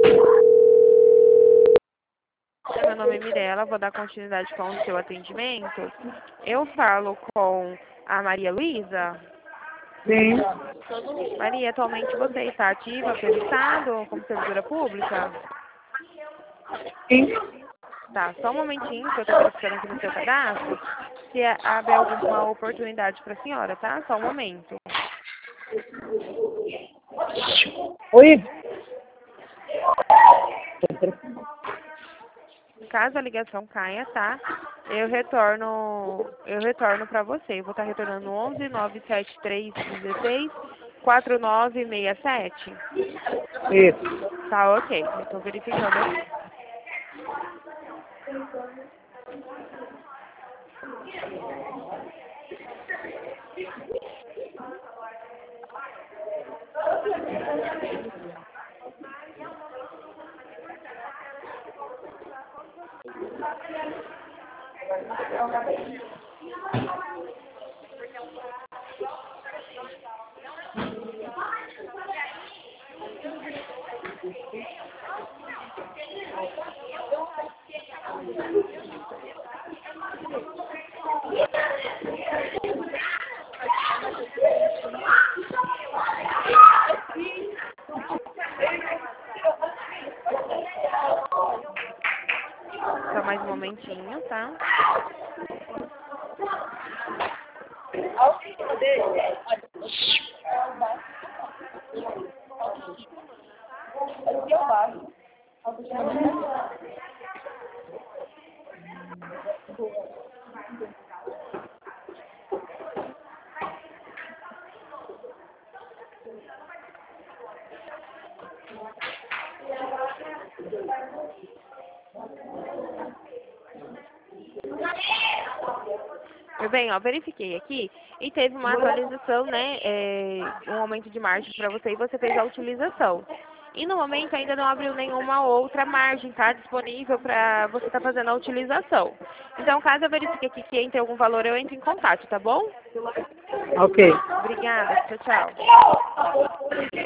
Meu nome é Mirella, vou dar continuidade com o seu atendimento. Eu falo com a Maria Luísa. Sim. Maria, atualmente você está ativa pelo Estado como servidora pública? Sim. Tá, só um momentinho que eu estou verificando aqui no seu cadastro se abre alguma oportunidade para a senhora, tá? Só um momento. Oi? Caso a ligação caia, tá? Eu retorno para você. Eu vou estar retornando 11 973 16 4967. Isso. Tá, ok. Eu tô verificando aqui. Só mais um momentinho, tá? Meu bem, ó, verifiquei aqui e teve uma atualização, né? Um aumento de margem para você e você fez a utilização. E no momento ainda não abriu nenhuma outra margem, tá? Disponível para você estar fazendo a utilização. Então, caso eu verifique aqui que entre algum valor, eu entro em contato, tá bom? Ok. Obrigada. Tchau, tchau.